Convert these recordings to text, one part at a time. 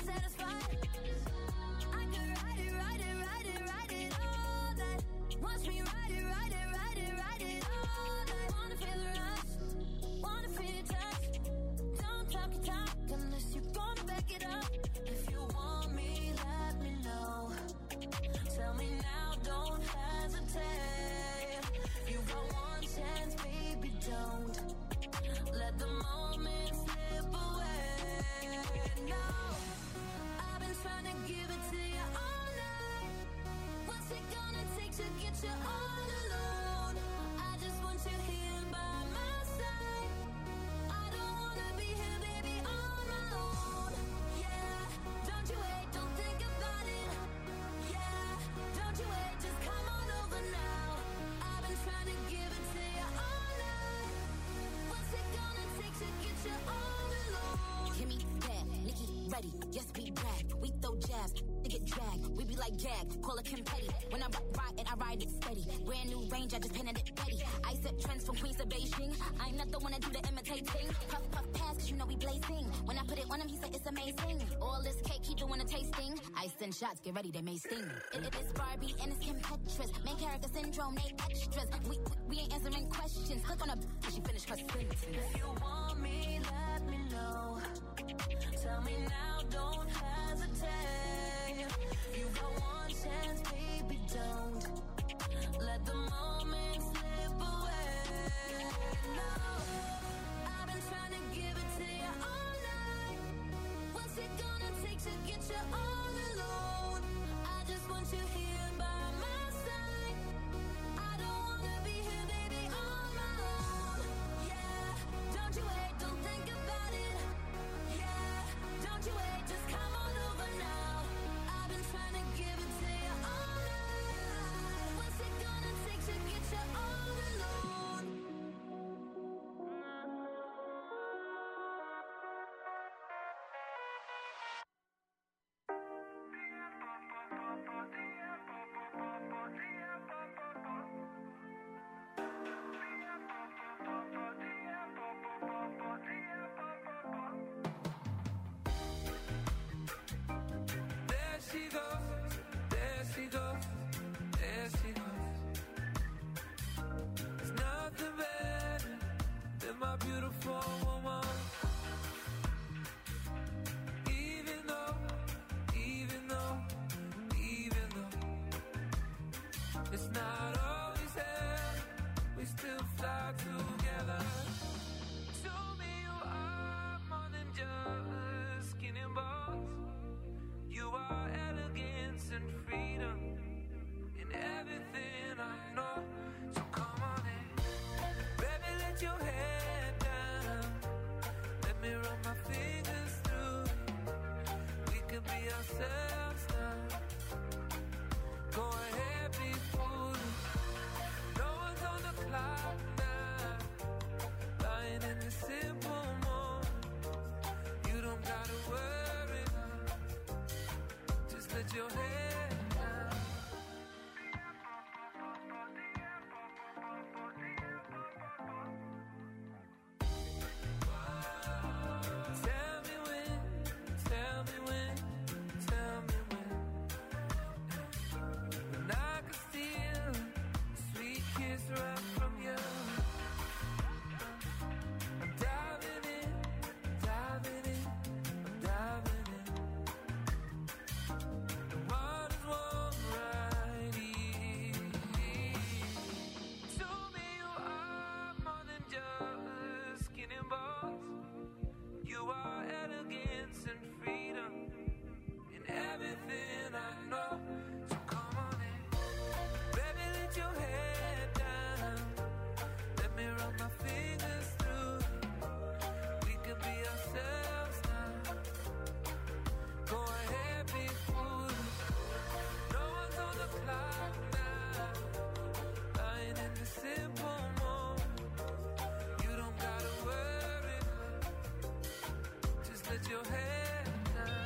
satisfied. I could ride it, ride it, ride it, ride it all night. Watch me ride it, ride it, ride it, ride it all night. Wanna feel the rush, wanna feel your touch. Don't talk your talk unless you're gonna back it up. If you want me, let me know. Tell me now, don't hesitate. You got one chance, baby, don't let the moment slip away. No, I've been trying to give it to you all night. What's it gonna take to get you all alone? I just want you here by my side. I don't wanna be here, baby, on my own. Yeah, don't you wait, don't think about it. Yeah, don't you wait, just come on over now. I've been trying to give it to you all night. What's it gonna take to get you all alone? Kimmy, bad, Nikki, ready, yes, we brag. We throw jabs, they get dragged. We be like gag, call it confetti. When I ride it, I ride it steady. Brand new range, I just painted it ready. I set trends from Queens to Beijing. I'm not the one that do the imitating. Puff, puff, pass, cause you know we blazing. When I put it on him, he said it's amazing. All this cake, keep doing a tasting. I send shots, get ready, they may sting. It is Barbie and it's Kim Petras. Main character syndrome, they extras. We ain't answering questions. Click on her, she finished her sentence. If you want me, let me know. Tell me now, don't hesitate. You got one chance, baby, don't let the moment slip away. No, I've been trying to give it to you all night. What's it gonna take to get you all alone? I just want you here by my side. I don't wanna be here, baby, on my own. Yeah, don't you wait, don't think about it. Yeah, don't you wait, just come on over now. I've been trying to give it to you all night. What's it gonna take to get you all alone? There she goes, there she goes, there she goes. There's nothing better than my beautiful woman. Even though, even though, even though it's not always there, we still fly together. To me you are more than just skin and bones. You are elegance and freedom in everything I know. So come on in, baby, let your head down. Let me run my fingers through it. We can be ourselves now. Go ahead, be foolish. No one's on the clock now. Lying in the simple moment. You don't gotta worry now. Just let your head down. Tell me when, tell me when, tell me when. When I could steal a sweet kiss right from you. I'm diving in, diving in, I'm diving in. The water's warm right here. To me you are more than just skin and bones. You are elegance and freedom in everything I know. So come on in, baby, let your head down. Let me run my fingers through it. We could be ourselves now. Go ahead, be foolish. No one's on the clock now. Lying in the simple moment. You don't gotta worry now. Just let your head down.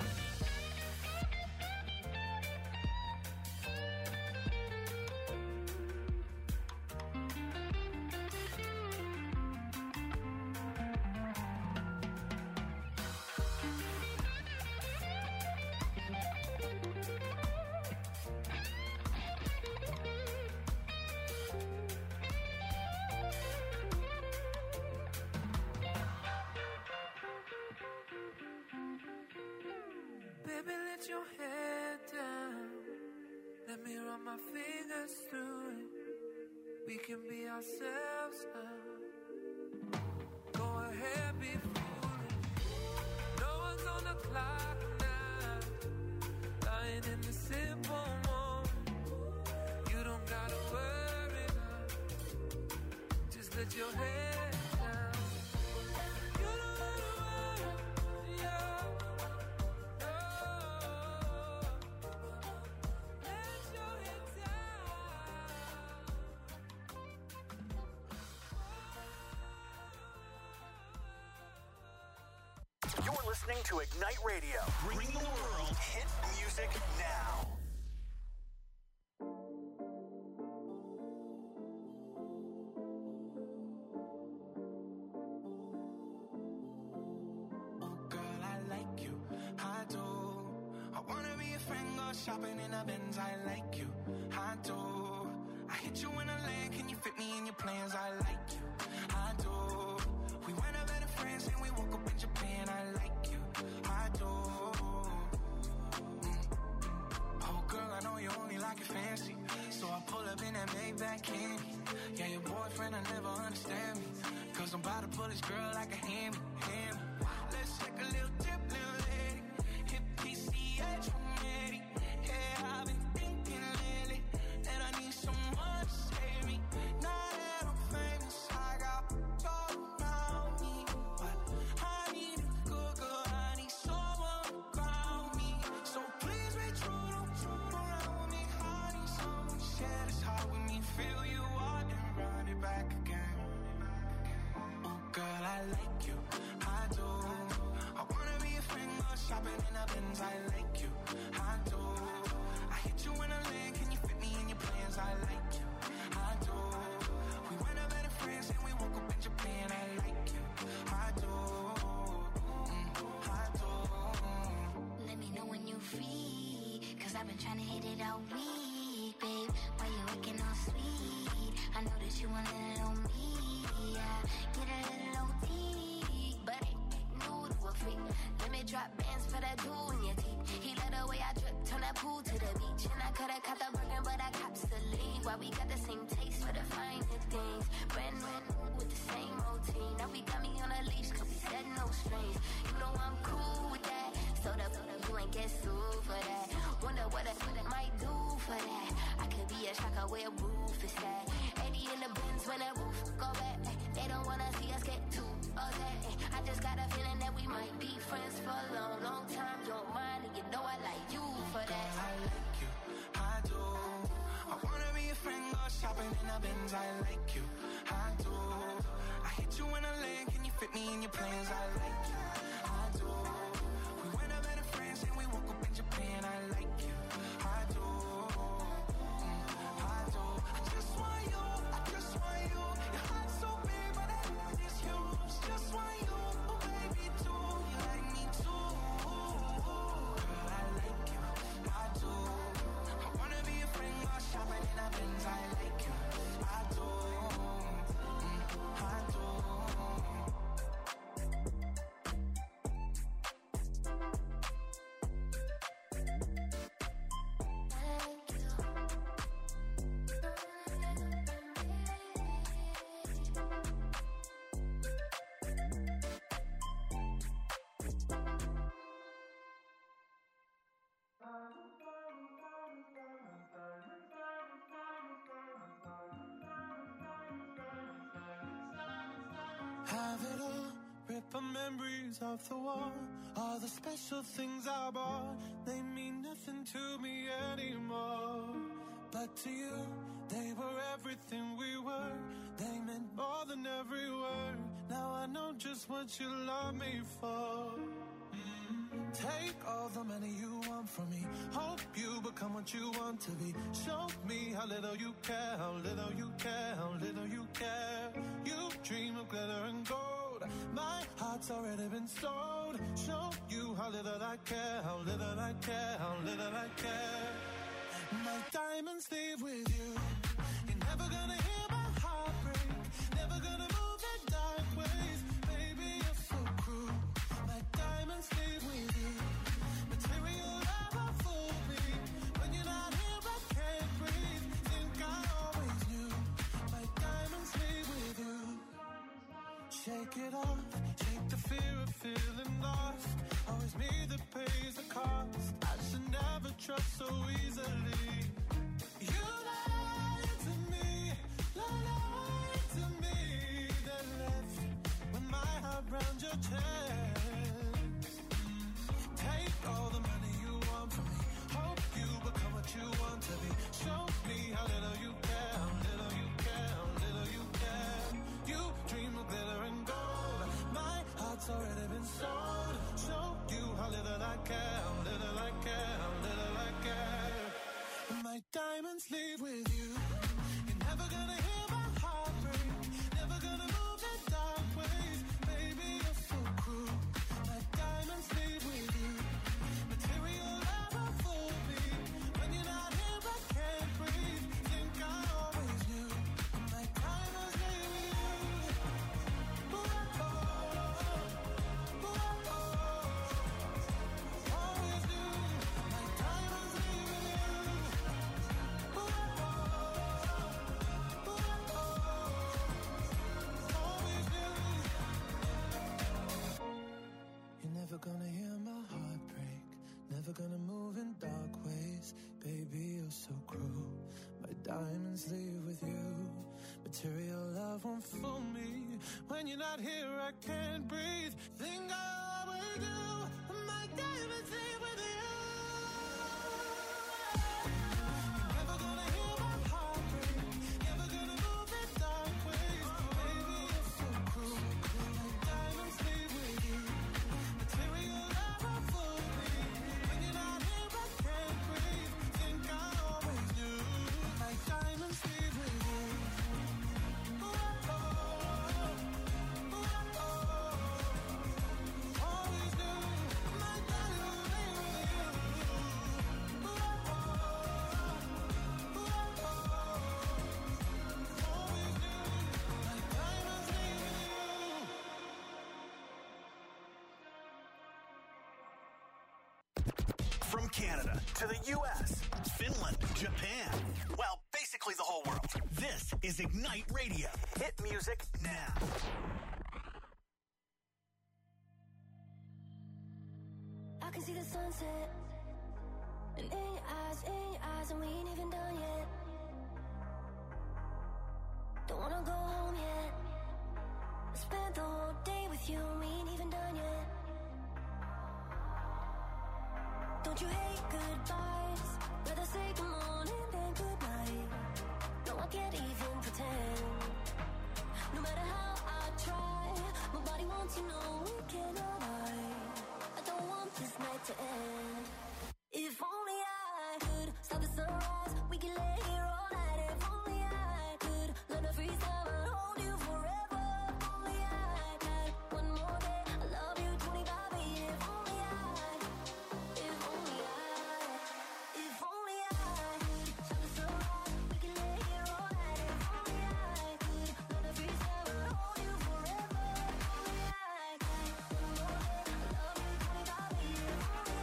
Baby, let your head down. Let me run my fingers through it. We can be ourselves now. Go ahead, be foolish. No one's on the clock now. Lying in the simple moment. You don't gotta worry now. Just let your head down. You don't gotta worry, yeah. No. Let your head down. You're listening to Ignite Radio. Bring the world hit music now. Girl, I like you, I do. I wanna be a friend, go shopping in a Benz. I like you, I do. I hit you in a land, can you fit me in your plans? I like you, I do. We went up better friends and we woke up in Japan. I like you, I do. Oh girl, I know you only like it fancy, so I pull up in that Maybach candy. Yeah, your boyfriend will never understand me, cause I'm about to pull this girl like a hammy. Let's take a little dip, little lady. Hit PCH from Eddie. Yeah, I've been thinking lately that I need someone to save me. Now that I'm famous, I got all around me, but I need a good girl. I need someone to ground me. So please be true, don't troop around me. I need someone to share this heart with me. Feel you out and run it back again. Oh girl, I like you, I do. I wanna be a friend, go shopping in a Benz. I like you, I do. I hit you in a land, can you fit me in your plans? I like you, I do. We went up better friends and we woke up in Japan. I like you, I do. I do. Let me know when you free, cause I've been trying to hit it all week, babe. Why you looking all sweet? I know that you want a little on me, yeah. Get a little OT, but ain't new to a freak. Let me drop bands for that jewel in your teeth. He let the way I drip, turn that pool to the beach. And I coulda caught the burger, but I cops the lead. Why we got the same taste for the finer things. Brand with the same routine. Now we got me on a leash, cause we said no strings. You know I'm cool with that. So the you ain't get sued for that. Wonder what it might do for that. I could be a shocker where roof is at. 80 in the bins when the roof go back. They don't wanna see us get too upset. I just got a feeling that we might be friends for a long, long time. Don't mind, and you know I like you for that. I like you, I do. I wanna be a friend, go shopping in a Benz. I like you, I do. I hit you in a land, can you fit me in your plans? I like you, I do. We went up better friends and we woke up in Japan. I like you, I do. I do. I just want you, I just want you. Your heart's so big, but that heart is huge. Just want you, oh baby, too. You like me too. Girl, I like you, I do. I wanna be a friend, go shopping in a Benz. I like you, I do. I do. Have it all, rip the memories off the wall. All the special things I bought, they mean nothing to me anymore. But to you, they were everything we were. They meant more than every word. Now I know just what you love me for. Take all the money you want from me. Hope you become what you want to be. Show me how little you care, how little you care, how little you care. You dream of glitter and gold. My heart's already been sold. Show you how little I care, how little I care, how little I care. My diamonds leave with you. You're never gonna hear my heart break. Never gonna move in dark ways. Baby, you're so cruel. My diamonds leave with you. Material it off. Shake the fear of feeling lost. Always me that pays the cost. I should never trust so easily. You lied to me, lied to me. Then left with my heart round your chest. Take all the money you want from me. Hope you become what you want to be. Show me how little you care, how little you care, how little you care. You dream of glitter and gold. My heart's already been sold. Show you how little I care, how little I care, how little I care. And my diamonds leave with you. You're never gonna hear my heart break. Never gonna move in dark ways. Baby, you're so cruel. My diamonds leave with you. Material never fooled me. When you're not here, I can't breathe. Think I always knew. My diamonds leave with you. Ooh, oh, ooh, oh, always knew. My diamonds leave with you. Ooh, oh, always knew. You're never gonna hear my heart break. Never gonna move in dark ways. Baby, you're so cruel. My diamonds leave with you. Material love won't fool me. When you're not here, I can't breathe. Think I always do. My diamonds leave with you. You're never gonna hear my heart break. Never gonna move in dark ways. Baby, you're so cruel. My diamonds leave with you. Material love won't fool me. When you're not here, I can't breathe. Think I always knew. My diamonds leave with you. Ooh, oh, ooh, oh, always knew. My diamonds leave with you. Ooh, oh, ooh, always knew. My diamonds leave with you. From Canada to the U.S., Finland, Japan. Well, basically the whole world. This is Ignite Radio. Hit music now. I can see the sunset. And in your eyes, and we ain't even done yet. Don't wanna go home yet. I spent the whole day with you, and we ain't even done yet. Don't you hate goodbyes? Rather say good morning than good night. No, I can't even pretend. No matter how I try, my body wants to know we cannot hide. I don't want this night to end. If only I could stop the sunrise, we can lay here all night. If only I could learn to freeze time and hold you forever. If only I had one more day, I love you 25 years. If only I could stop the sunrise, we can lay here all night. If only I could learn to freeze time and hold you forever. If only I had one more day, I love you 25 years.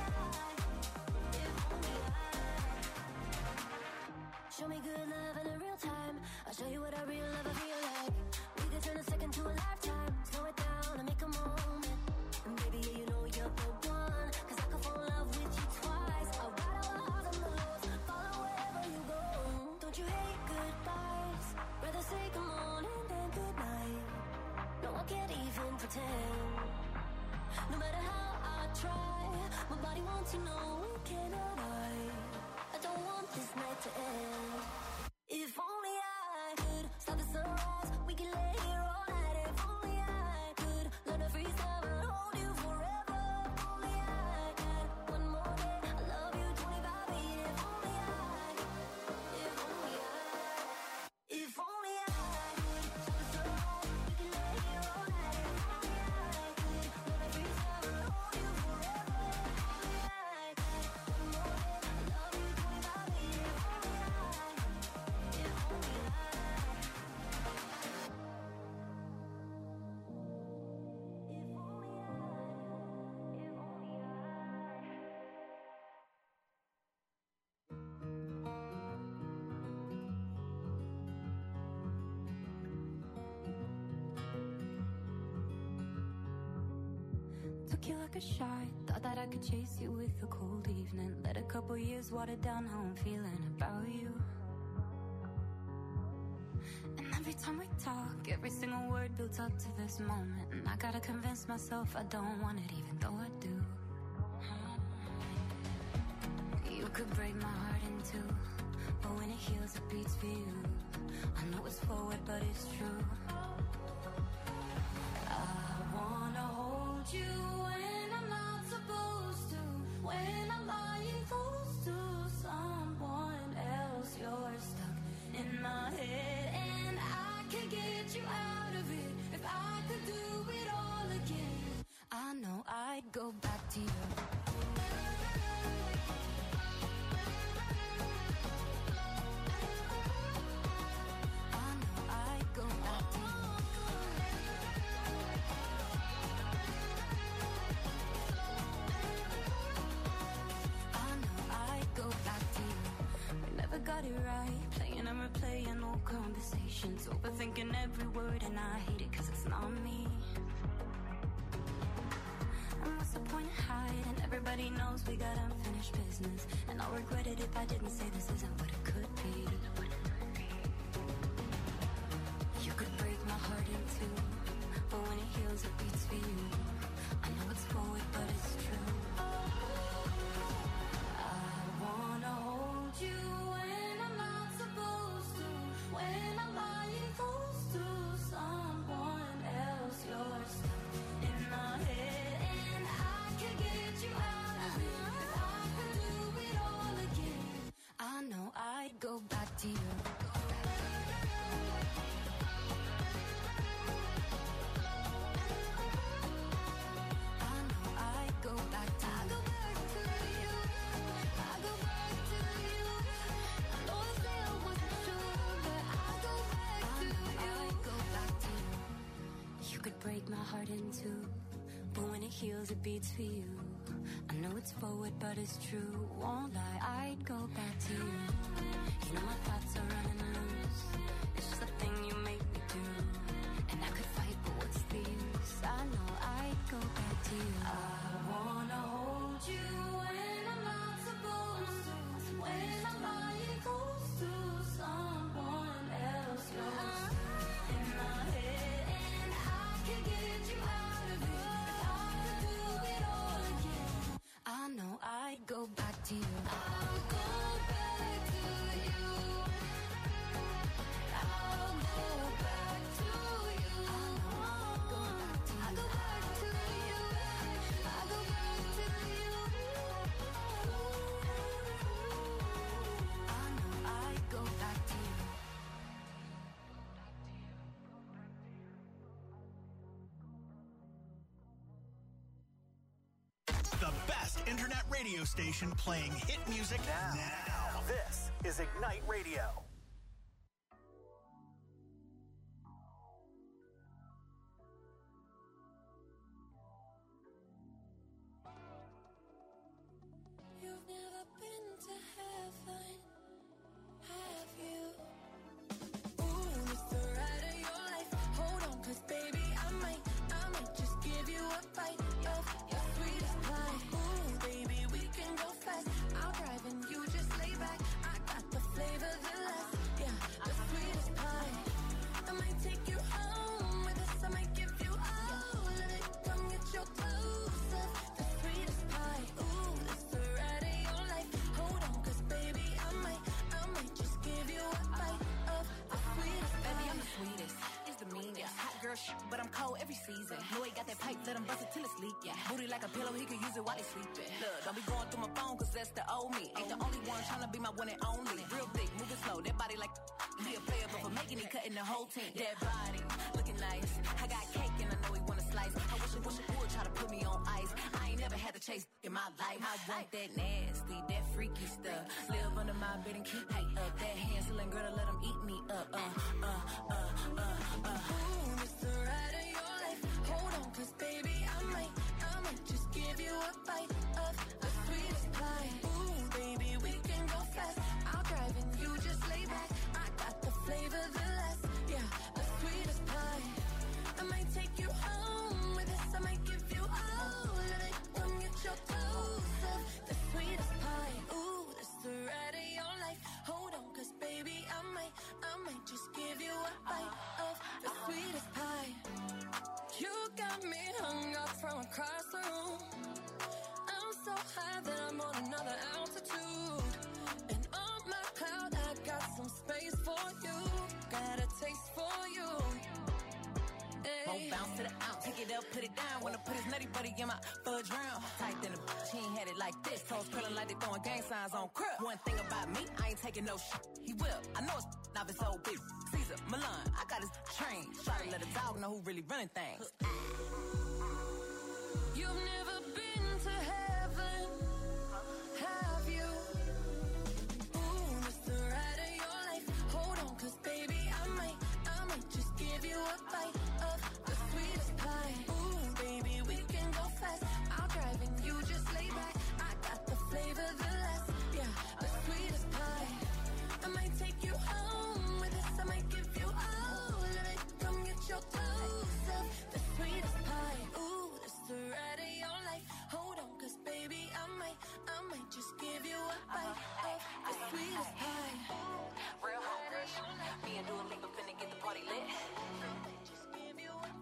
Show me good love in a real time. I'll show you what a real lover feel like. We could turn a second to a lifetime. Slow it down and make a moment. And baby, yeah, you know you're the one. 'Cause I could fall in love with you twice. I'll ride our highs and the lows, follow wherever you go. Don't you hate goodbyes? Rather say good morning than good night. No, I can't even pretend. No matter how I try, my body wants to know we cannot hide. I don't want this night to end. If only I could stop the sunrise, we can lay here all night. If only I could learn to freeze time and hold you forever. If only I had one more day, I love you 25 years. If only I could stop the sunrise, we can lay here all night. If only I could learn to freeze time and hold you forever. If only I had one more day, I love you 25 years. If only I took you like a shot. Thought that I could chase you with a cold evening. Let a couple years water down how I'm feeling about you. And every time we talk, every single word builds up to this moment. And I gotta convince myself I don't want it, even though I do. You could break my heart in two, but when it heals, it beats for you. I know it's forward, but it's true. I wanna hold you when I'm not supposed to. When I'm lying close to someone else, you're stuck in my head, and I can get you out of it. If I could do it all again, I know I'd go back to you. Got it right, playing and replaying old conversations, overthinking every word, and I hate it cause it's not me. And what's the point of hiding? Everybody knows we got unfinished business, and I'll regret it if I didn't say this isn't what it could be. You could break my heart in two, but when it heals it beats for you. I know it's forward but it's true. I wanna hold you when I'm not supposed to. When I'm lying close to someone else, you're stuck in my head, and I can get you out of it. If I could do it all again, I know I'd go back to you. Break my heart in two, but when it heals it beats for you. I know it's forward but it's true, won't lie, I'd go back to you. You know my thoughts are running loose, it's just a thing you make me do. And I could fight but what's the use, I know I'd go back to you. I wanna hold you when I'm not supposed to. When I'm lying close to someone else, you're in my head, and I can get you out of it. If I could do it all again, I know I'd go back to you. I'll go back to you. I'll go back to you. I'll go back to you. I'll go back to you. I know I'd go back to you. The best internet radio station playing hit music now. This is Ignite Radio. You've never been to heaven, have you? Ooh, it's the ride of your life. Hold on, 'cause baby, I might just give you a bite of your sweetest pie. Ooh, baby, we can go fast. I'll drive and you just lay back. I got the flavor, the last, yeah, the sweetest pie. I might take you home with us. I might give you all of it. Come get your clothes up, the sweetest pie. Ooh, it's the ride of your life. Hold on, 'cause baby, I might just give you a bite of the sweetest pie. Baby, I'm the sweetest. It's the meanest. Hot girl shit, but I'm cold every season. Know he got that pipe, let him bust it till it's leak. Yeah. Booty like a pillow, he could use it while he sleeping. Look, don't be going through my phone, 'cause that's the old me. Ain't the only one tryna be my one and only. Real thick, moving slow, that body like he a player, but for making it, cutting the whole team. That body, looking nice. I got cake and I know he wanna slice. I wish it would try to put me on ice. I ain't never had to chase in my life. I want that nasty, that freaky stuff. Live under my bed and keep me up. That hand-selling girl to let him eat me up. Ooh, it's the ride of your life. Hold on, 'cause baby, I might just give you a bite of the sweetest pie. Ooh, baby, we can go fast. I'll drive and you just lay back. I got the flavor, the last, yeah, the sweetest pie. I might take you home with us. I might give you all of it. high that I'm on another altitude. And on my cloud, I got some space for you. Got a taste for you. Won't bounce to the ounce, pick it up, put it down. Wanna put his nutty buddy in my fudge round. Tight than a bitch, he ain't had it like this. Toes curling like they throwing gang signs on crib. One thing about me, I ain't taking no shit. He will, I know it's not his old bitch. Caesar, Milan, I got his train. Try to let a dog know who really running things. You've never been to heaven, have you? Ooh, it's the ride of your life. Hold on, cause baby, I might just give you a bite of the sweetest pie. Ooh, baby, we can go fast. I'll drive and you just lay back. I got the flavor, the last, yeah, the sweetest pie. I might take you home with us. I might give you all of it. Come get your dose of the sweetest pie. Ooh, it's the ride of your life. Hold on, cause baby, I might just give you a bite of the sweetest pie. Real hot rush. Me and Dua Lipa finna get the party lit. Just give you a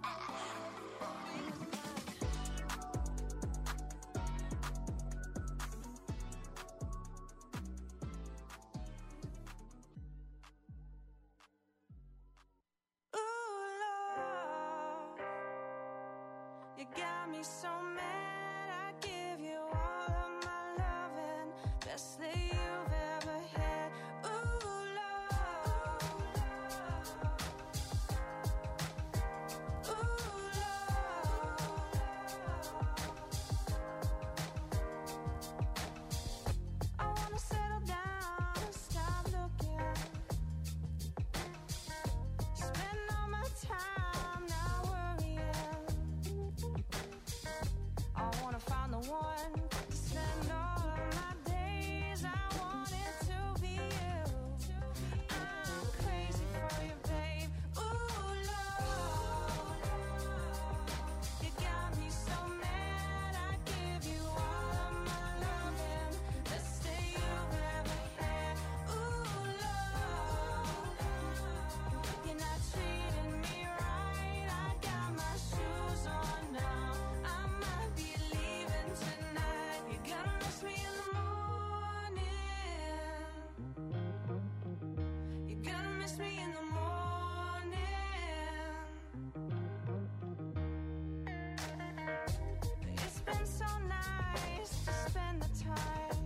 You got me so mad, I give you all of my loving, best that you've ever had. Ooh, love. Ooh, love. I wanna settle down and stop looking. Spend all my time not worrying. I wanna find the one to spend all of my days. I want it to be you. I'm crazy for you, babe. Ooh, love. You got me so mad, I give you all of my loving, best that you've ever had. Ooh, love. You're not treating me right. I got my shoes on now. I might be leaving tonight. You're gonna miss me in the morning. You're gonna miss me in the morning. It's been so nice to spend the time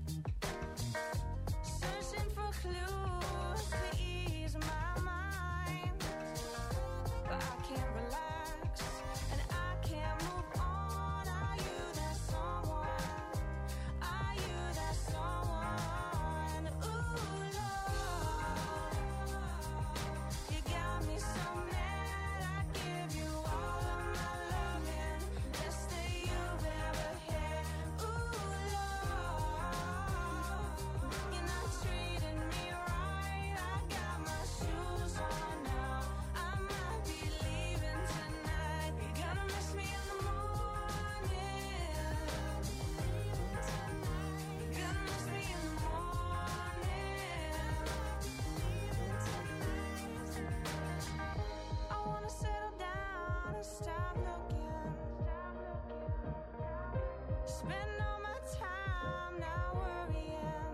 searching for clues to ease my mind. But I can't relax and I can't move on. Are you that someone? Are you that someone? Ooh, love. You got me so mad, I give you all of my loving, best that you've ever had. Ooh, love. You're not treating me right. I got my shoes on now. I might be leaving tonight. You're gonna miss me in the morning. You're gonna miss me in the morning. I wanna settle down and stop looking. Spend all my time not worrying.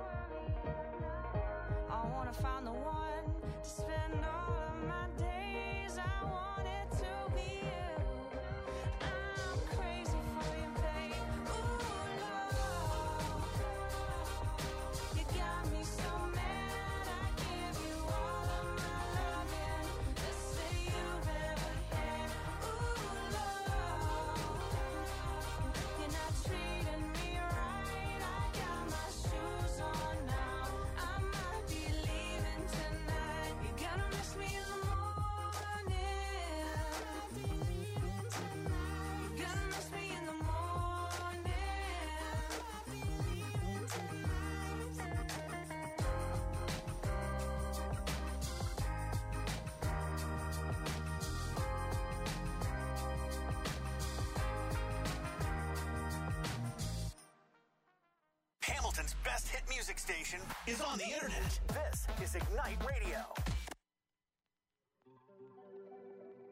I wanna find the one to spend all of my days. I want it to be you. I'm crazy for you, babe. Ooh, love. You got me so mad, I give you all of my loving, best that you've ever had. Ooh, love. You're not treating me right. I got my shoes on now. I might be leaving tonight. You're gonna miss me in the morning. You're gonna miss me in the morning. Hamilton's best hit music station is on the internet. This is Ignite Radio.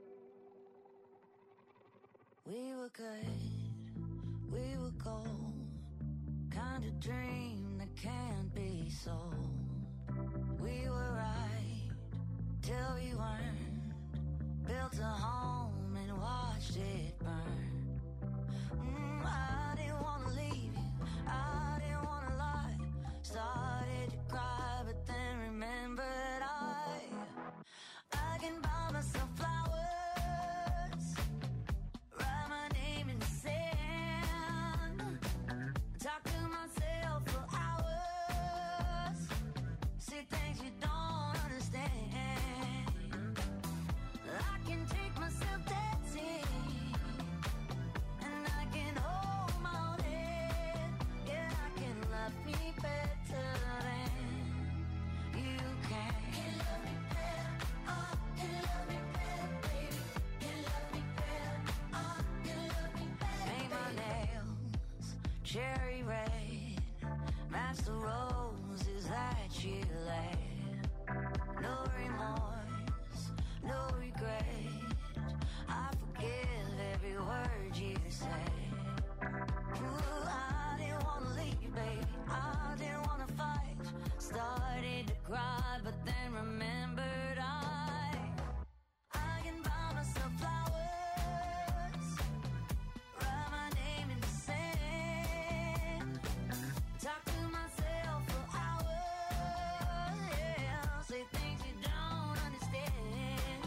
We were good, we were gold. kind of dream that can't be sold. We were right till we weren't. Built a home and watched it burn. I didn't wanna leave you, I didn't wanna lie. Started to cry, but then remembered I can buy myself flowers, write my name in the sand, talk to myself for hours, see things you don't understand. I can take myself dancing, and I can hold my own head. Yeah, I can love me better than you can. Can love me better, oh, can love me better, baby. Can love me better, oh, can love me better. Paint my nails cherry red, match the roses that you laid. No remorse, no regret. I forgive every word you say. Ooh, I didn't wanna leave, baby. I didn't wanna fight. Started to cry, but then remembered I can buy myself flowers, write my name in the sand, talk to myself for hours, yeah, say things you don't understand.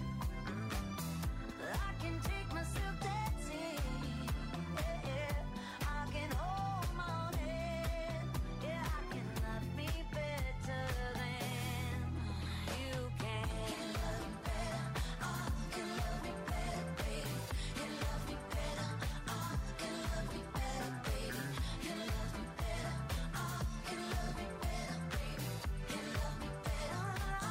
I can take myself dancing, yeah, I can hold my own head, yeah, I can love me better than you can. Can love me better, oh, can love me better, baby. Can love me better, oh, can love me better, baby. Can love me better, oh, can love me better, baby. Can love me better,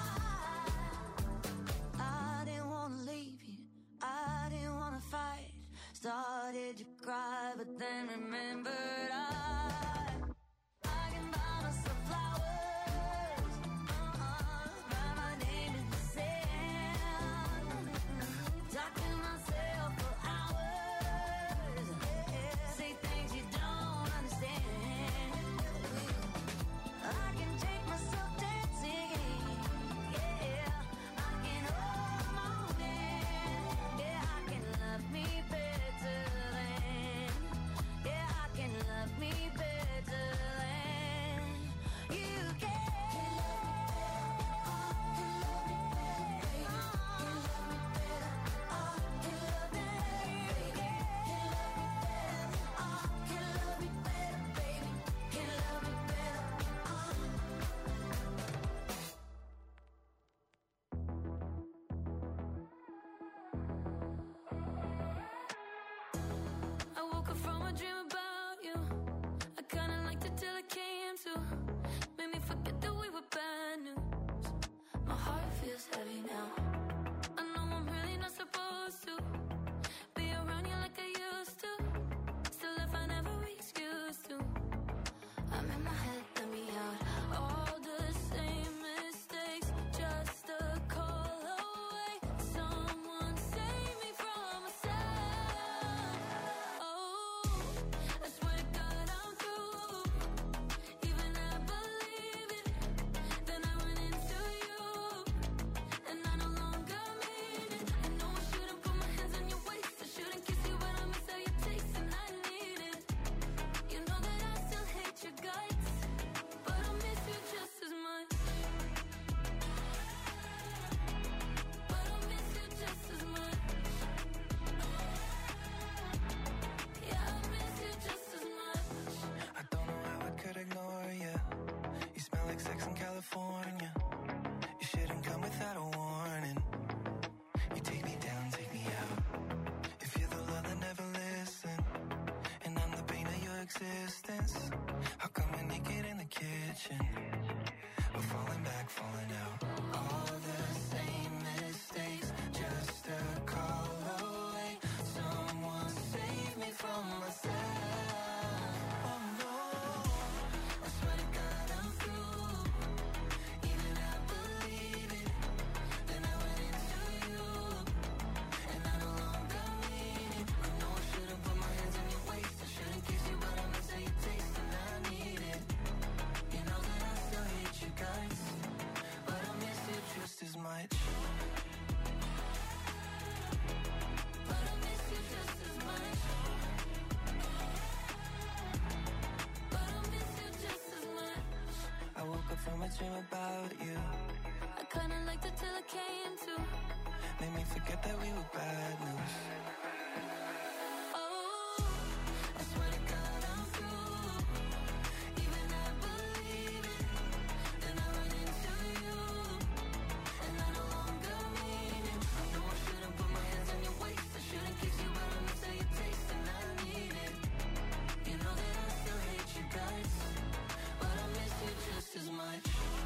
oh. I didn't wanna leave you, I didn't wanna fight. Started to cry, but then remembered I can buy myself flowers, write my name in the sand, talk to myself for hours, say things you don't understand. I can take myself dancing, yeah, I can hold my own hand, yeah, I can love me better than, yeah, I can love me better than you can. I woke up from a dream about you. I kinda liked it till I came to. Made me forget that we were bad news. My heart feels heavy now. I know I'm really not supposed to be around you like I used to. Still, if I never excuse to, I'm in my head, let me out. All the same mistakes, just a call away. Someone save me from myself. Oh, I swear to God I'm through. Even I believe it. Then I went into you, and I no longer mean it. I know I shouldn't put my hands on your waist. I shouldn't kiss you, but I miss how you taste, and I need it. You know that I still hate your guts, but I miss you just as much. But I miss you just as much. Yeah, I miss you just as much. I don't know how I could ignore you. You smell like sex in California. You shouldn't come without a warning. You take me down, take me out. If you're the love that never listens, and I'm the pain of your existence, how come we're naked in the kitchen? We're falling back, falling out. All the same mistakes, just a call away. Someone save me from myself. Oh no, I swear to God I'm through. Even I believe it. Then I went into you, and I no longer mean it. I know I shouldn't put my hands on your waist. I shouldn't kiss you, but I miss how you taste, and I need it. dream about you. I kinda liked it till I came to. Made me forget that we were bad news. Oh, I swear to God I'm through. Even I believe it. Then I run into you, and I no longer mean it. I know I shouldn't put my hands on your waist. I shouldn't kiss you, but I miss how you taste, and I need it. You know that I still hate you guys, but I miss you just as much.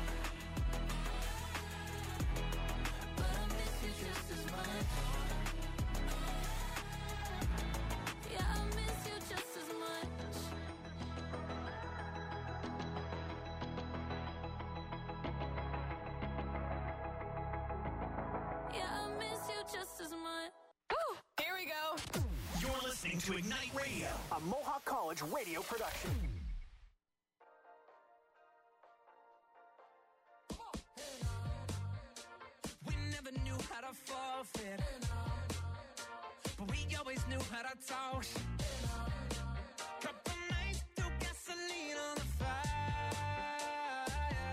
But I miss you just as much. Yeah, I miss you just as much. Yeah, I miss you just as much. Ooh, here we go. You're listening to Ignite Radio, a Mohawk College radio production. We never knew how to forfeit, but we always knew how to talk. Couple nights threw gasoline on the fire.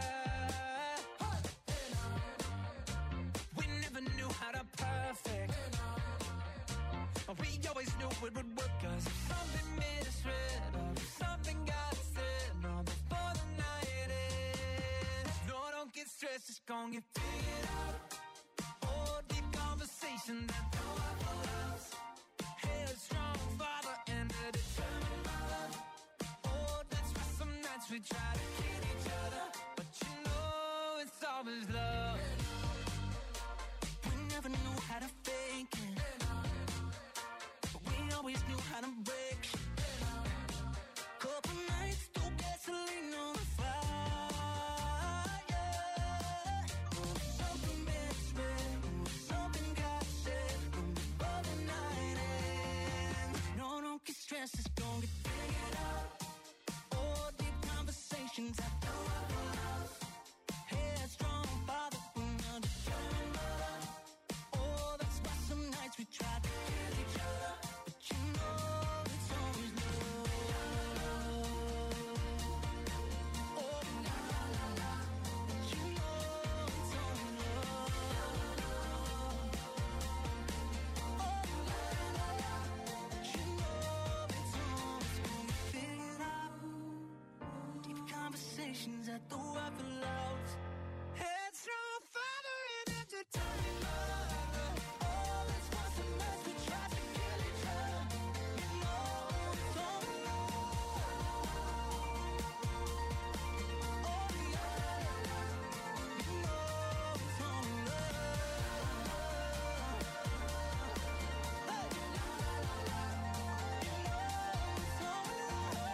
We never knew how to perfect, but we always knew it would work. 'Cause if something made us red, or if something got us there, no, before the night ends. No, don't get stressed, it's gonna get figured out. Oh, deep conversation that throw our photos. Headstrong father and a determined mother. Oh, that's why some nights we try to kill each other, but you know it's always love. We never knew how to fake it, but we always knew how to break. Couple nights through gasoline on the fire. Something made us red, something got said before the night ends. No, don't get stressed, it's gonna get figured out. Oh, deep conversations I throw out loud. Headstrong father, a determined mother. Oh, that's why some nights we try to kill each other, but you know it's always love. Oh, la la la la, but you know it's always love. Oh, la la la, but you know it's always gonna be figured out. Deep conversations I throw out for loud. Headstrong father and a determined mother. Oh, that's why some nights we try to kill each other. You know it's always love. Oh, la la la, you know it's always love. Hey, la la la la, you know it's always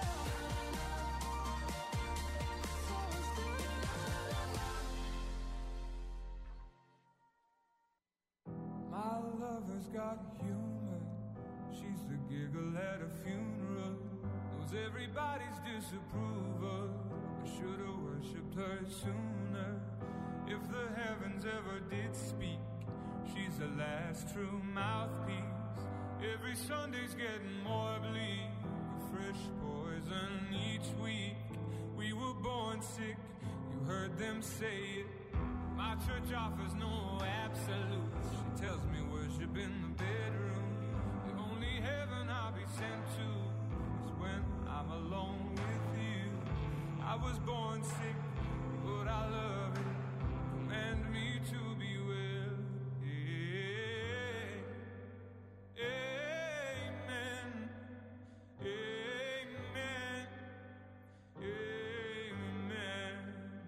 My lover's got humor. She's the giggle at a funeral. Knows everybody's disapproval. I should've worshipped her sooner. If the heavens ever did speak, she's the last true mouthpiece. Every Sunday's getting more bleak. A fresh poison each week. We were born sick, you heard them say it. My church offers no absolutes. She tells me worship in the bedroom. The only heaven I'll be sent to is when I'm alone with you. I was born sick, but I love it. Command me to be well. Amen. Amen. Amen.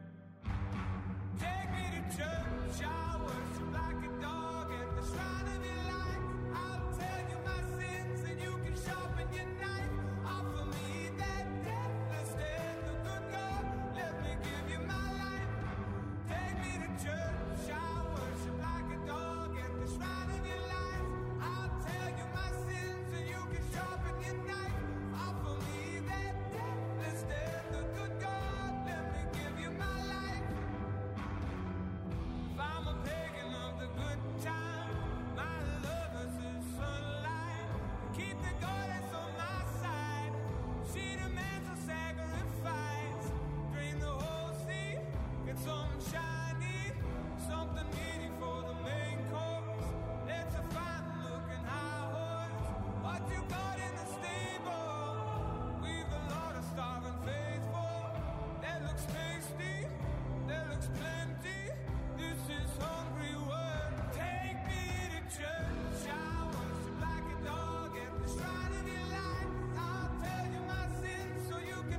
Take me to church, I worship like a dog at the shrine of your life. I'll tell you my sins and you can sharpen your knife. Offer me that deathless death, the good God, let me give you my life.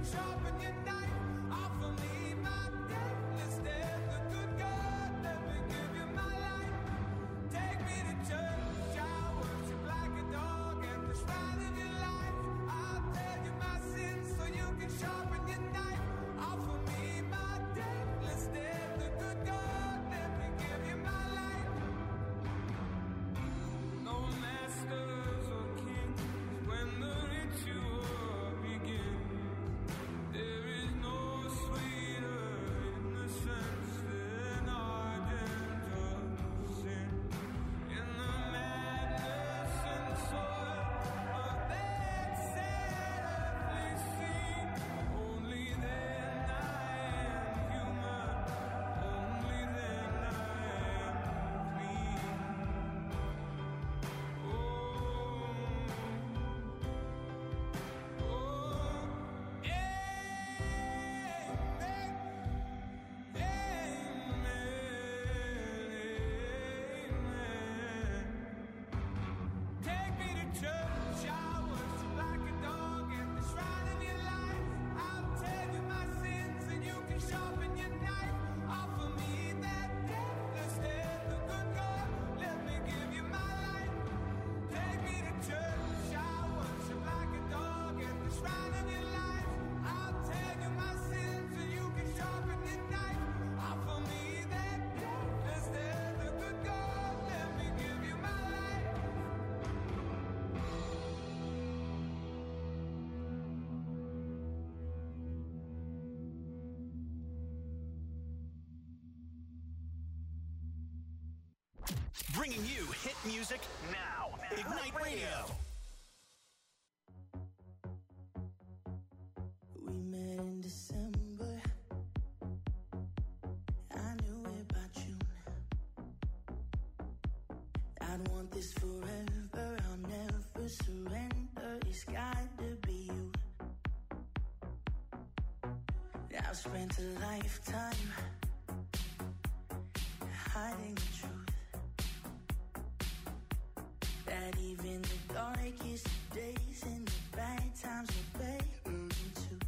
sharpen your knife. Offer me my death instead. The good God, let me give you my life. Take me to church, I'll worship like a dog at the shrine of your life. I'll tell you my sins so you can sharpen your knife. Offer me my death instead. The good God, let me give you my life. No masters or kings when the ritual begins. There is no sweeter innocence than ardent of sin. In the madness and soil of that earthly scene, only then I am human. Only then I am clean. Take me to church, I'll worship like a dog at the shrine of your life. I'll tell you my sins and you can sharpen your knife. Offer me that death instead. The good God, let me give you my life. Take me to church, I'll worship like a dog at the shrine of your life. I'll tell you my sins and you can sharpen your knife. Offer me that death instead. The good God, let me give you my life. Bringing you hit music now. Ignite Radio. We met in December. I knew it by June. I'd want this forever. I'll never surrender. It's got to be you. I've spent a lifetime hiding the truth. That even the darkest days and the bad times are better than twos.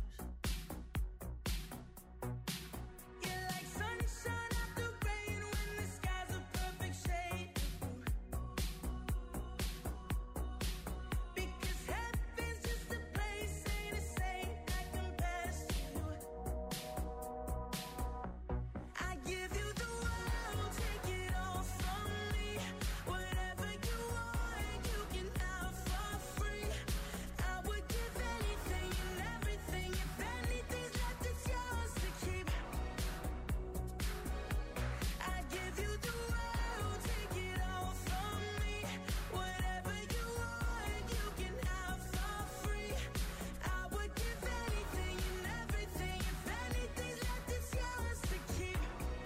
You're like sunshine after rain when the sky's a perfect shade of blue. Because heaven's just a place, ain't a saint that compares to you. I give you the world, take it all from me. Whatever you want, you can have for free. I would give anything and everything. If anything's left, it's yours to keep. I give you the world, take it all from me. Whatever you want, you can have for free. I would give anything and everything. If anything's left, it's yours to keep.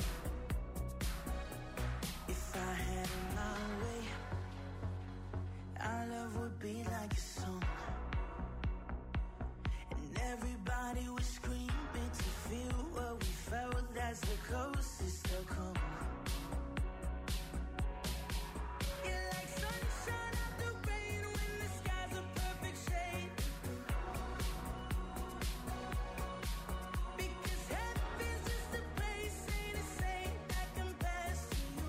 If I had it my way, our love would be like a song, and everybody would scream it to feel what we felt. That's the closest they'll come. You're like sunshine after rain when the sky's a perfect shade of blue. Because heaven's just a place, ain't a saint that compares to you.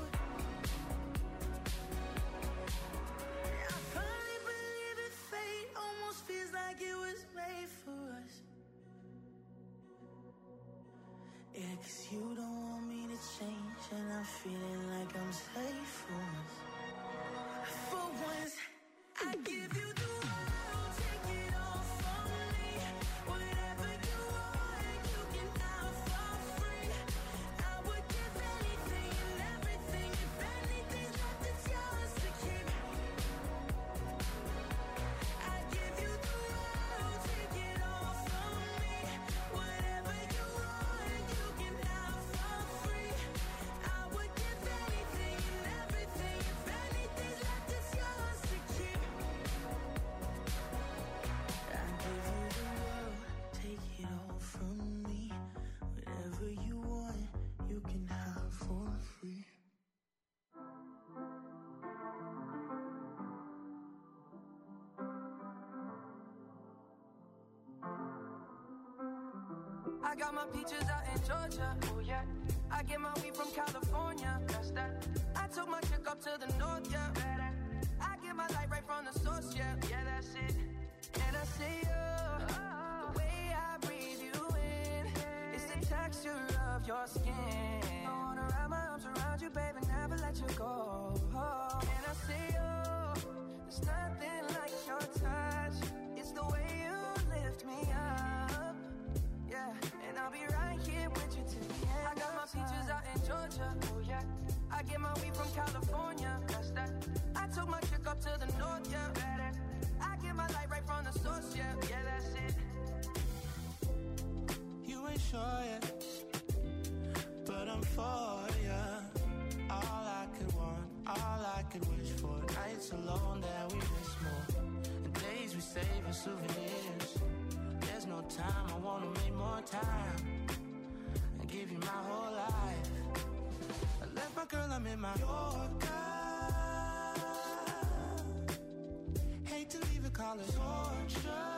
I finally believe in fate, almost feels like it was made for us. Yeah, 'cause you don't want me to change, and I'm feeling like I'm safe for once. For once, I give you the world, take it all from me. Whatever you want, you can have for free. I would give anything and everything. If anything's left, it's yours to keep. I give you the world, take it all from me. Whatever you want, you can have for free. I would give anything and everything. If anything's left, it's yours to keep. I give you the world, take it all from me. Whatever you want, you can have for free. I got my peaches out in Georgia. Oh yeah. I get my weed from California. That's that. I took my chick up to the north, yeah. I get my light right from the source, yeah. Yeah, that's it. And I see you. The way I breathe you in. It's the texture of your skin. I wanna wrap my arms around you, baby, never let you go. And I see you. There's nothing like your touch. It's the way you lift me up. Yeah, and I'll be right here with you till the end. I got my peaches out in Georgia. Oh yeah. I get my weed from California. That's that. I took my chick up to the north, yeah. I get my light right from the source, yeah. Yeah, that's it. You ain't sure yet, but I'm for ya. All I could want, all I could wish for. Nights alone that we miss more, and days we save as souvenirs. There's no time, I wanna make more time and give you my whole life. I left my girl, I'm in my Yorker. Hate to leave it, call it torture.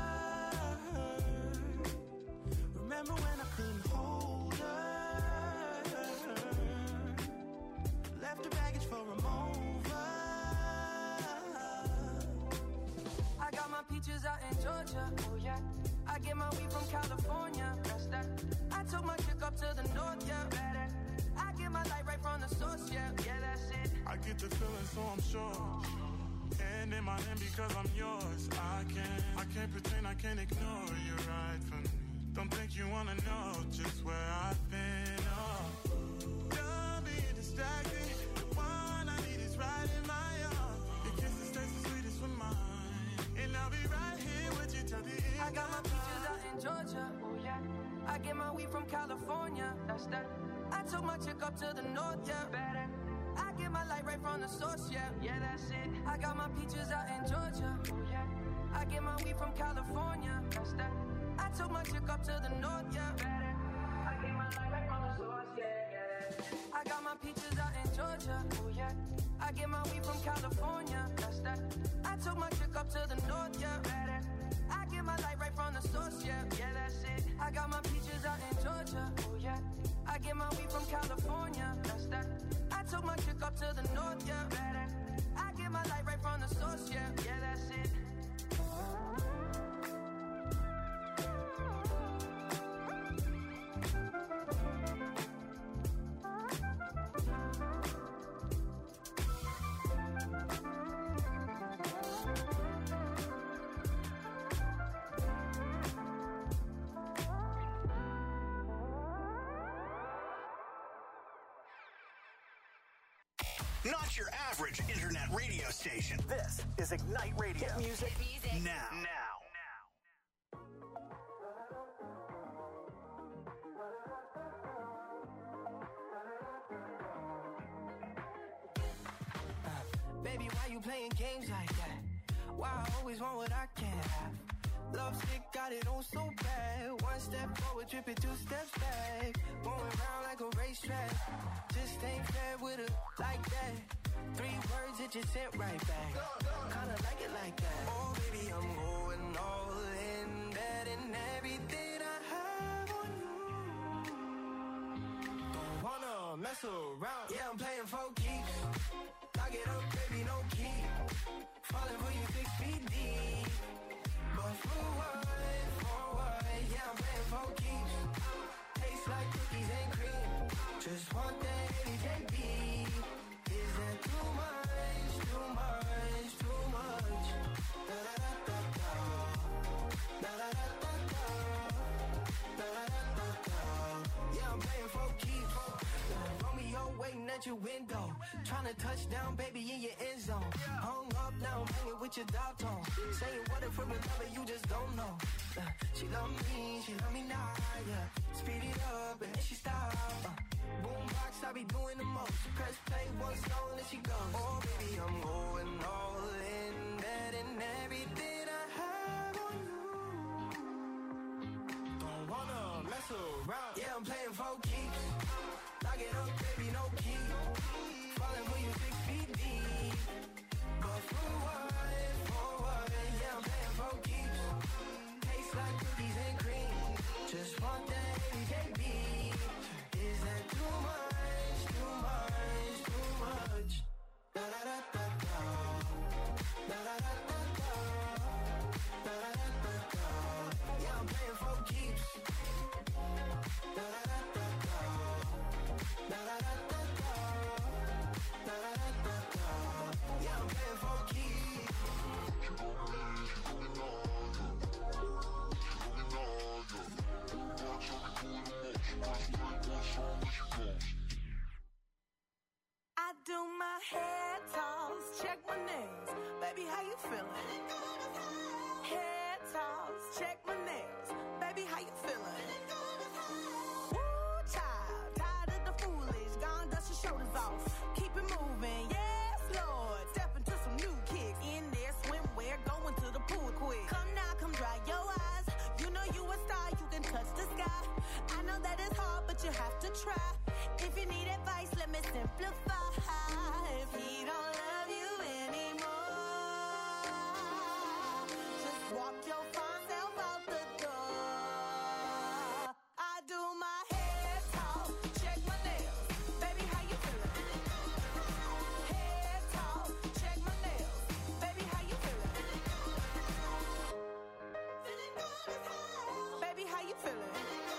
Remember when I couldn't hold her? Left her baggage for a mover. I got my peaches out in Georgia. Oh yeah. I get my weed from California. That's that. I took my chick up to the north, yeah. I get my light right from the source, yeah. Yeah, that's it. I get the feeling, so I'm sure. And in my hand because I'm yours. I can't pretend, I can't ignore you right from me. Don't think you wanna know just where I've been. Oh, don't be distracted. The one I need is right in my arms. Your kisses taste the sweetest with mine, and I'll be right here with you till the end. I got my peaches out in Georgia. Oh yeah. I get my weed from California. That's that. I took my chick up to the north, yeah. I get my light right from the source, yeah. Yeah, that's it. I got my peaches out in Georgia. Oh yeah. I get my weed from California. That's that. I took my chick up to the north, yeah. I get my light right from the source, yeah. I got my peaches out in Georgia. Oh yeah. I get my weed from California. That's that. I took my chick up to the north, yeah. I get my light right from the source, yeah. Yeah, that's it. I got my peaches out in Georgia. Oh yeah. I get my weed from California. That's that. I took my chick up to the north, yeah. I get my light right from the source, yeah. Yeah, that's it. Not your average internet radio station. This is Ignite Radio. Hit music now. Baby, why you playing games like that? Why I always want what I can't have? Love sick, got it on so bad. One step forward, tripping 2 steps back. Going round like a racetrack. Just ain't fair with it like that. 3 words, it just sent right back. Kinda like it like that. Oh, baby, I'm going all in. Betting everything I have on you. Don't wanna mess around. Yeah, I'm playing for keeps. Lock it up, baby, no key. Falling for you 6 feet deep. But for what, yeah, I'm playing for keeps. Tastes like cookies and cream. Just want that AJB. Is that too much, too much, too much? Da-da-da-da-da. Da-da-da-da-da. Da-da-da-da-da. Yeah, I'm playing for keeps. Romeo waiting at your window. Tryna touch down, baby, in your end zone. Hung up, now I'm hanging with your dog tone. Saying what if from a lover you just don't know. She love me now, yeah. Speed it up and then she stop. Boombox, I be doing the most. Press play, one song and she goes. Oh, baby, I'm going all in. Betting everything I have on you. Don't wanna mess around. Yeah, I'm playing for keeps. Lock it up, baby, no key. Falling for you 6 feet deep. But for what, yeah, I'm playing for keeps. Tastes like cookies and cream. Just want that how you feeling? Woo, child, tired of the foolish. Gone, dust your shoulders off. Keep it moving, yes, Lord. Step into some new kicks. In there, swimwear, going to the pool quick. Come now, come dry your eyes. You know you a star, you can touch the sky. I know that it's hard, but you have to try. If you need advice, let me simplify. If he don't love you anymore, just walk your fine self out the door. I do my head talk, check my nails. Baby, how you feeling? Head talk, check my nails. Baby, how you feeling? Feeling good as hell. Baby, how you feeling?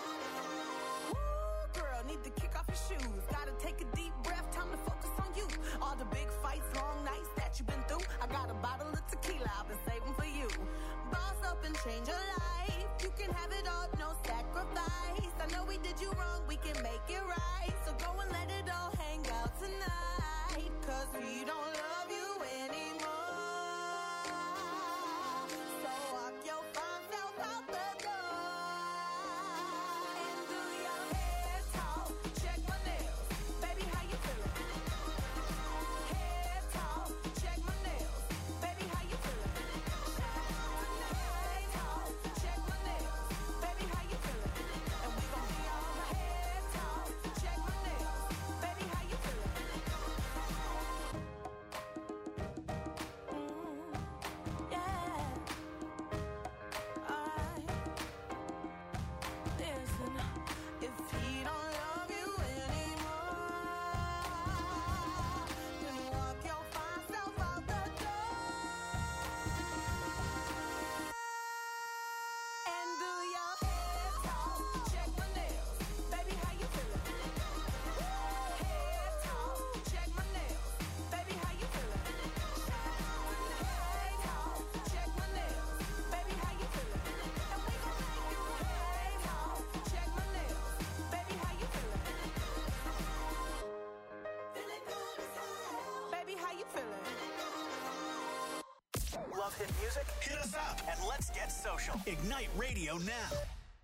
Woo, girl, need to kick off your shoes. Gotta take a deep breath, time to focus on you. All the big fights, long nights that you've been through. I got a bottle of tequila I've been saving for you. Boss up and change your life. You can have it all, no sacrifice. I know we did you wrong, we can make it right. So go and let it all hang out tonight. Cause we don't love you anymore. So walk your fine self out the door. And do your head talk, check my nails. Baby, how you feeling? Head talk, check my nails. Baby, how you feeling? Head talk, check my nails. Baby, how you feeling? And we gon' be all right. Head talk, check my nails. Baby, how you feeling? Yeah. Alright. Listen, if he don't love you anymore, then walk your fine self out the door. And do your head talk, check my nails. Baby, how you feeling? Head talk, check my nails. Baby, how you feeling? Head talk, check my nails. Baby, how you feeling? And we gon' make you head talk, check my nails. Baby, how you feeling? Feeling good as hell. Baby, how you feeling? Love hit music? Hit us up and let's get social. Ignite Radio now.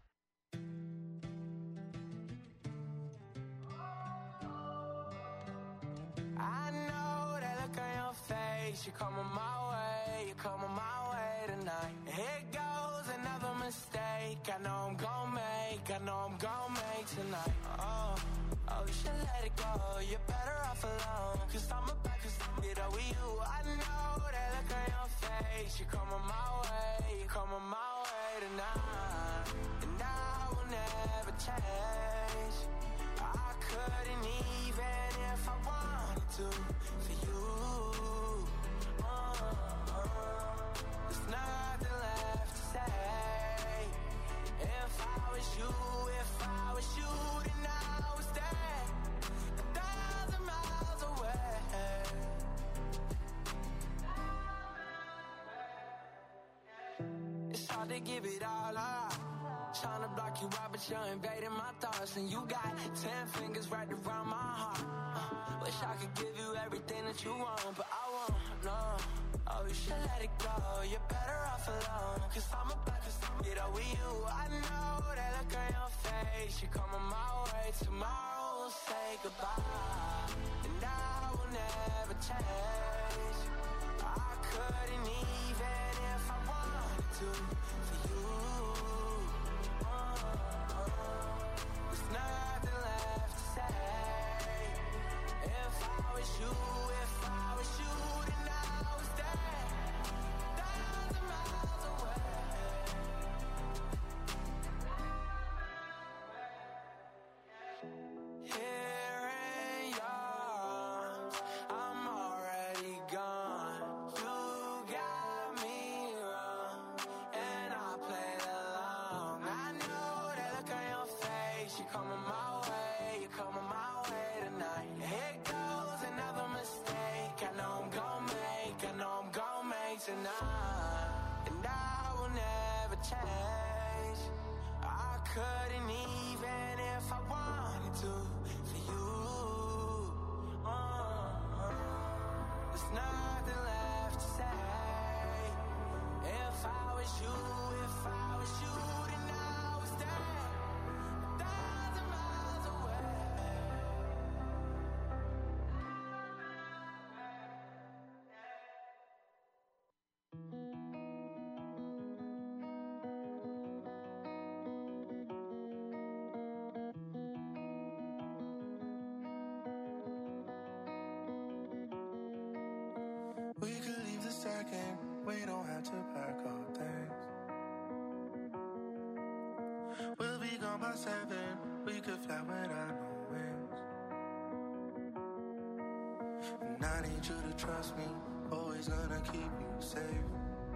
I know that look on your face. You're coming my way, you're coming my way tonight. Here goes another mistake. I know I'm gon' make, I know I'm gon' make tonight. Oh, you should let it go. You're better off alone. Cause I'm about to get over you. I know that look on your face. You're coming my way, you're coming my way tonight. And I will never change. I couldn't even if I wanted to for you. There's nothing left to say. If I was you, then I was there 1,000 miles away. It's hard to give it all up. Tryna block you out, but you're invading my thoughts. And you got 10 fingers right around my heart. Wish I could give you everything that you want, but I won't, no. Oh, you should let it go. You're better off alone. Cause I'm about to get over you. I know that look on your face. You're coming my way. Tomorrow we'll say goodbye. And I will never change. I couldn't even if I wanted to for you. There's nothing left to say. If I was you, then I was there 1,000 miles away. Here in your arms, I'm already gone. You got me wrong, and I played along. I know that look on your face. You're coming my way, you're coming my way tonight. Here goes another mistake. I know I'm gon' make tonight. And I will never change. I couldn't even if I wanted to for you. There's nothing left to say. If I was you, then I was there We don't have to pack up things. We'll be gone by 7. We could fly without no wings. And I need you to trust me. Always gonna keep you safe.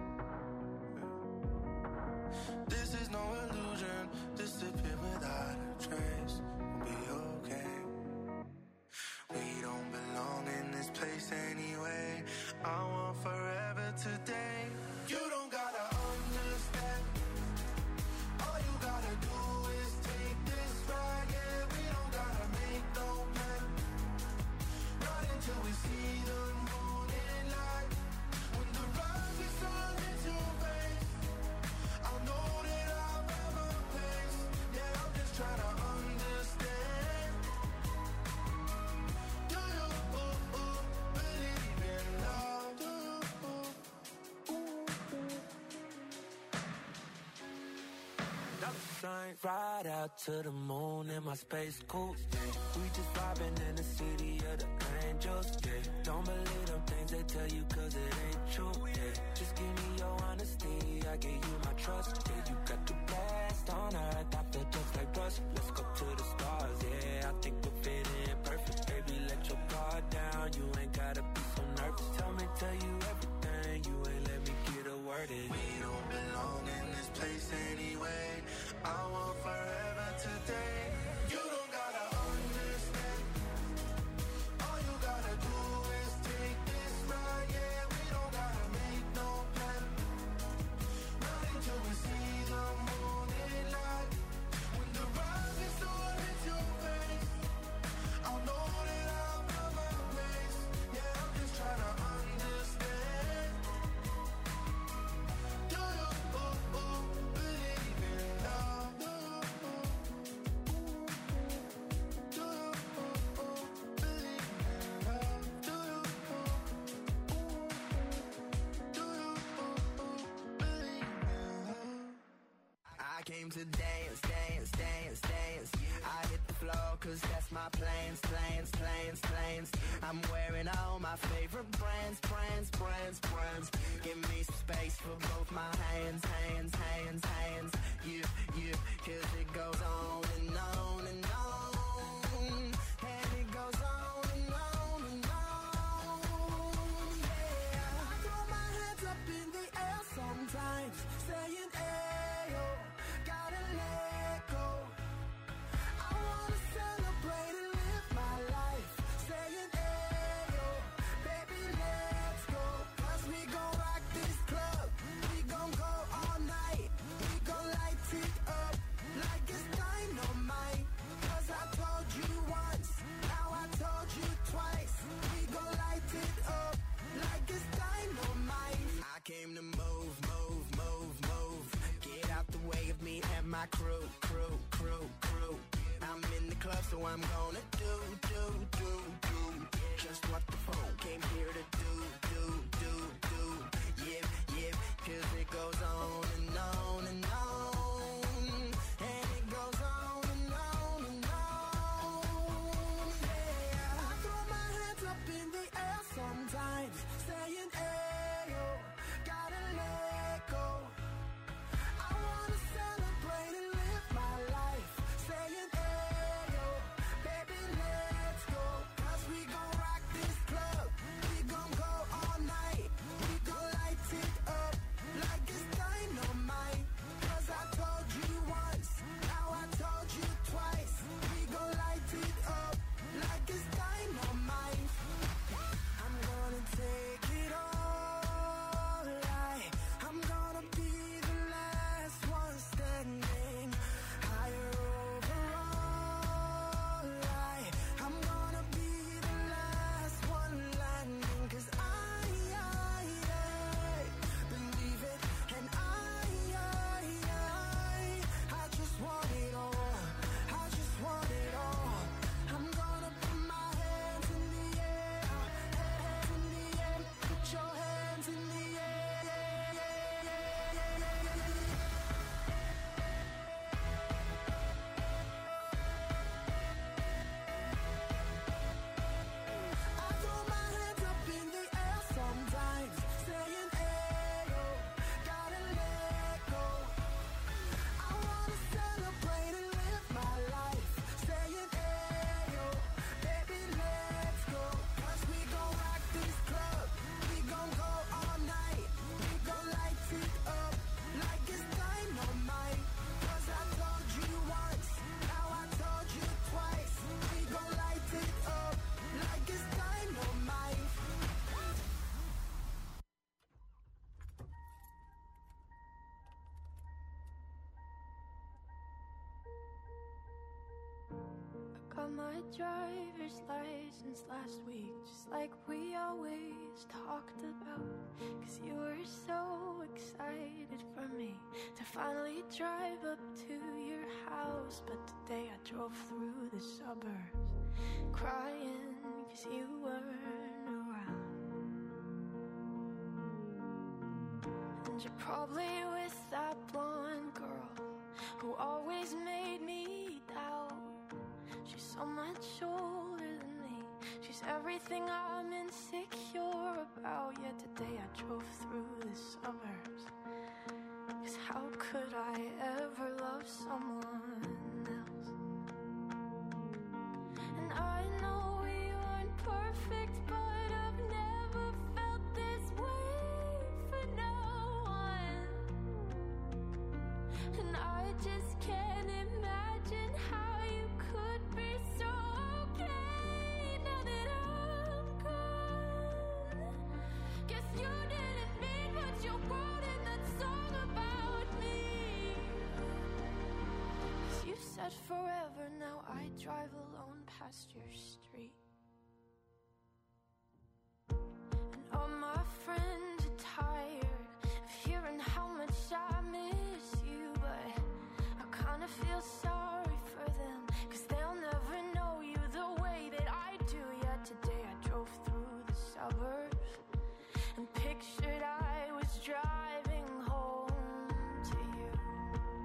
This is no illusion. Disappear without a trace. We'll be okay. We don't belong in this place anyway. I want forever today. You don't gotta understand. All you gotta do is take this ride. Yeah, we don't gotta make no plan. Not until we see the morning light. When the rising sun hits your face, I'll know that I've ever place. Yeah, I'm just trying to understand. Do you believe in love? Do you? Dollar signs, ride out to the moon in my space coupe. We just vibing in the city of the angels. Yeah, don't believe them things they tell you 'cause it ain't true. Yeah, just give me your honesty, I give you my trust. Yeah, you got the best on earth, I feel just like rust. Let's go to the stars. Yeah, I think we'll fit in perfect. Baby, let your guard down. You ain't gotta be so nervous. Tell you everything. You ain't let me get a word in. We don't belong in this place anyway. I want forever today. You don't gotta understand. All you gotta do is take this ride. Yeah, we don't gotta make no plan. Not until we see the morning light. When the rising sun hits your face, I'll know that I've got my place. Yeah, I'm just trying to understand. Do you believe in love? Do you believe in love? Do you believe in love? I came to dance, dance, dance, dance. I hit the floor 'cause that's my plans, plans, plans, plans. I'm wearing all my favorite brands, brands, brands, brands. Give me some space for both my hands, hands, hands, hands. You, 'cause it goes on and on and on. And it goes on and on and on. Yeah, I throw my hands up in the air sometimes, saying, ayo, gotta let go. I wanna celebrate and live my life, saying, ayo, baby, let's go. 'Cause we gon' rock this club, we gon' go all night. We gon' light it up like it's dynamite. 'Cause I told you once, now I told you twice. We gon' light it up like it's dynamite. I came to move, move, move, move. Get out the way of me and my crew, crew, crew, crew. I'm in the club, so I'm gonna do just what the phone came here to do. Yep, yep, 'cause it goes on and on and on. And it goes on and on and on. Yeah, I throw my hands up in the air sometimes, saying, ayo, gotta let go. I wanna celebrate and live my life, saying, ayo, baby, let's go. 'Cause we gon' rock this club, we gon' go all night. We gon' light it up like it's dynamite. got my driver's license last week, just like we always talked about. Cause you were so excited for me to finally drive up to your house. But today I drove through the suburbs crying cause you weren't around. And you're probably with that blonde girl who always made me doubt. She's so much older than me. She's everything I'm insecure about. Yet today I drove through the suburbs. Cause how could I ever love someone else? And I know we weren't perfect, but I've never felt this way for no one. And I just can't imagine how you could be so okay now that I'm gone. Guess you didn't mean what you wrote in that song about me. 'Cause you said forever, now I drive alone past your street. And all my friends are tired of hearing how much I miss you, but I kinda feel sorry for them, 'cause they'll never know you the way that I do. Yet today I drove through the suburbs and pictured I was driving